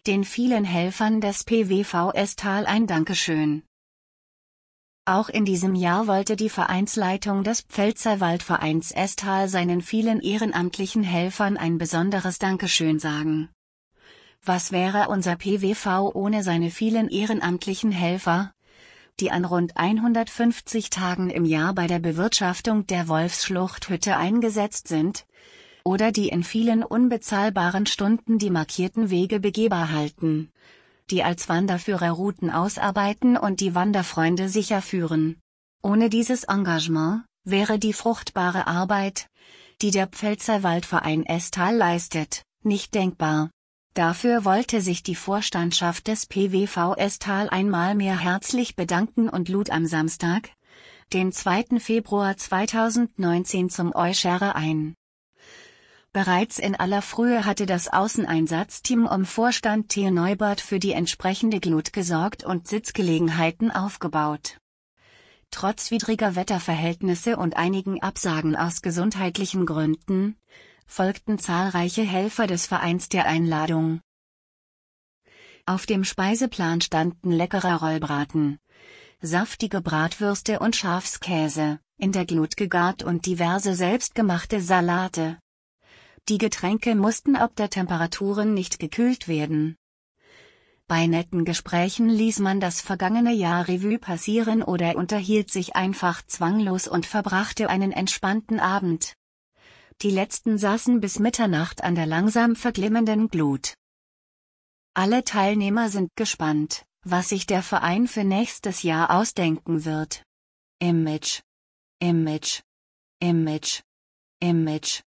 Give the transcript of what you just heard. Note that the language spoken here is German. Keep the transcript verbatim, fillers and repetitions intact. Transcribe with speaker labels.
Speaker 1: den vielen Helfern des P W V Esthal ein Dankeschön. Auch in diesem Jahr wollte die Vereinsleitung des Pfälzerwald-Vereins Esthal seinen vielen ehrenamtlichen Helfern ein besonderes Dankeschön sagen. Was wäre unser P W V ohne seine vielen ehrenamtlichen Helfer, die an rund hundertfünfzig Tagen im Jahr bei der Bewirtschaftung der Wolfsschluchthütte eingesetzt sind, oder die in vielen unbezahlbaren Stunden die markierten Wege begehbar halten, die als Wanderführer Routen ausarbeiten und die Wanderfreunde sicher führen. Ohne dieses Engagement wäre die fruchtbare Arbeit, die der Pfälzerwald-Verein Esthal leistet, nicht denkbar. Dafür wollte sich die Vorstandschaft des P W V Esthal einmal mehr herzlich bedanken und lud am Samstag, den zweiten Februar zweitausendneunzehn zum Euschere ein. Bereits in aller Frühe hatte das Außeneinsatzteam um Vorstand Theo Neubert für die entsprechende Glut gesorgt und Sitzgelegenheiten aufgebaut. Trotz widriger Wetterverhältnisse und einigen Absagen aus gesundheitlichen Gründen, folgten zahlreiche Helfer des Vereins der Einladung. Auf dem Speiseplan standen leckerer Rollbraten, saftige Bratwürste und Schafskäse, in der Glut gegart und diverse selbstgemachte Salate. Die Getränke mussten ob der Temperaturen nicht gekühlt werden. Bei netten Gesprächen ließ man das vergangene Jahr Revue passieren oder unterhielt sich einfach zwanglos und verbrachte einen entspannten Abend. Die letzten saßen bis Mitternacht an der langsam verglimmenden Glut. Alle Teilnehmer sind gespannt, was sich der Verein für nächstes Jahr ausdenken wird. Image. Image. Image. Image.